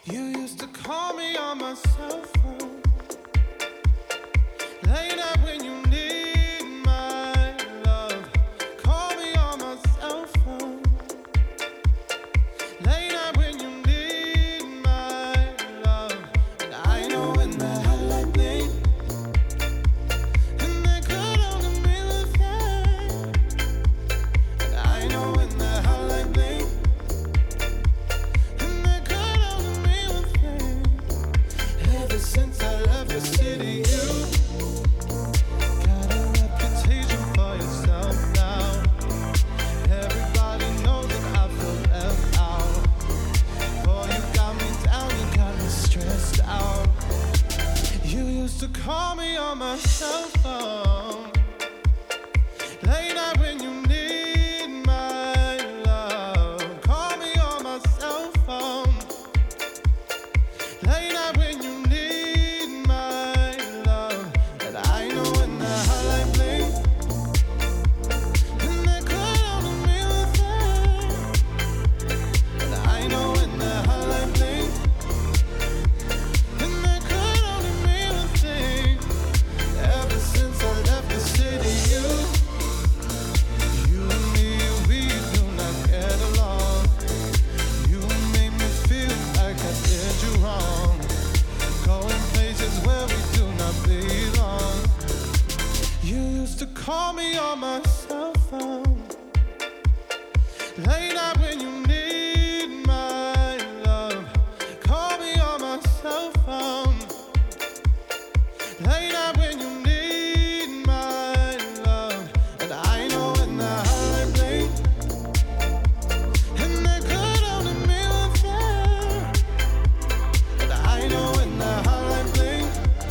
You used to call me on my cell phone late night when you need my love. Call me on my cell phone late night when you need my love. And I know when the hotline bling and they could only me with that. And I know when the hotline bling and they could only me with that. Ever since I left the city, you got a reputation for yourself now. Everybody knows that I feel left out. Boy, you got me down, you got me stressed out. You used to call me on my cell phone late night when you need my love. Call me on my cell phone late night when you need my love. And I know when the hotline bling and they could only me with that. And I know when the hotline bling and they could only me with that. Ever since I left the city, you and me, we do not get along. You made me feel like I did you wrong, going places where we do not belong. You used to call me on my cell phone late night when you need my love. Call me on my cell phone late night when you need my love. And I know when the hotline bling and they could only me with that. And I know when the hotline bling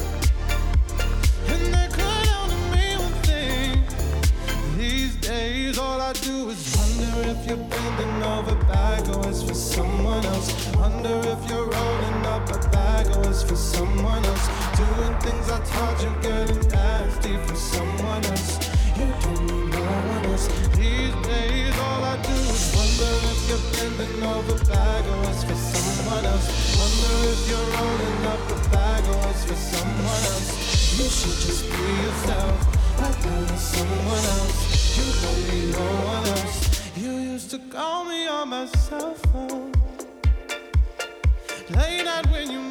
and they could only me with that. These days all I do is wonder if you're bending over backwards for someone else. Wonder if you're rolling up a bag or it's for someone else. Doing things I taught you, getting nasty for someone else. You don't need no one else. These days all I do is wonder if you're bending over backwards for someone else. Wonder if you're rolling up a bag or it's for someone else. You should just be yourself, like I'm with someone else. You don't need no one else. You used to call me on my cell phone late night when you